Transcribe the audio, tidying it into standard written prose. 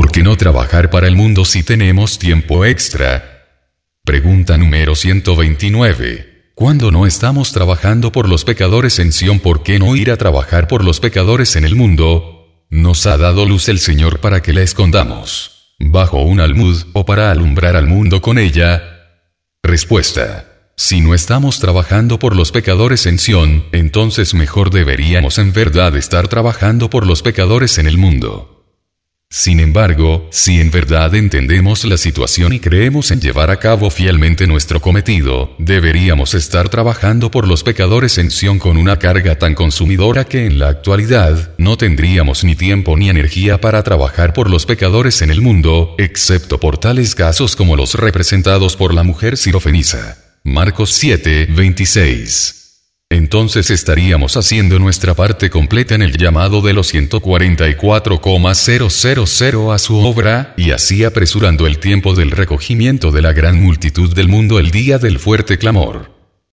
¿Por qué no trabajar para el mundo si tenemos tiempo extra? Pregunta número 129. Cuando no estamos trabajando por los pecadores en Sion, ¿por qué no ir a trabajar por los pecadores en el mundo? Nos ha dado luz el Señor para que la escondamos bajo un almud, o para alumbrar al mundo con ella. Respuesta. Si no estamos trabajando por los pecadores en Sion, entonces mejor deberíamos en verdad estar trabajando por los pecadores en el mundo. Sin embargo, si en verdad entendemos la situación y creemos en llevar a cabo fielmente nuestro cometido, deberíamos estar trabajando por los pecadores en Sion con una carga tan consumidora que en la actualidad no tendríamos ni tiempo ni energía para trabajar por los pecadores en el mundo, excepto por tales casos como los representados por la mujer sirofenisa. Marcos 7:26. Entonces estaríamos haciendo nuestra parte completa en el llamado de los 144,000 a su obra, y así apresurando el tiempo del recogimiento de la gran multitud del mundo el día del fuerte clamor.